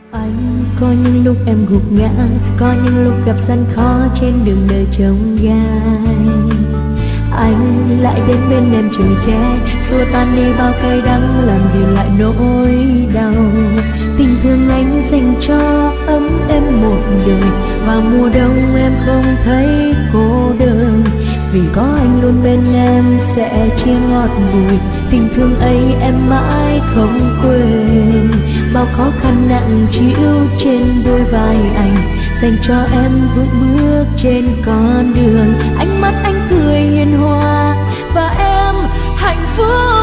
Anh có những lúc em gục ngã, có những lúc gặp gian khó trên đường đời trông gai. Anh lại đến bên em chở che, xua tan đi bao cay đắng, làm dịu lại nỗi đau. Tình thương anh dành cho ấm em một đời, vào mùa đông em không thấy cô đơn. Vì có anh luôn bên em sẽ chia ngọt bùi, tình thương ấy em mãi không quên. Bao khó khăn nặng trĩu trên đôi vai anh, dành cho em vững bước trên con đường. Ánh mắt anh cười hiền hòa và em hạnh phúc.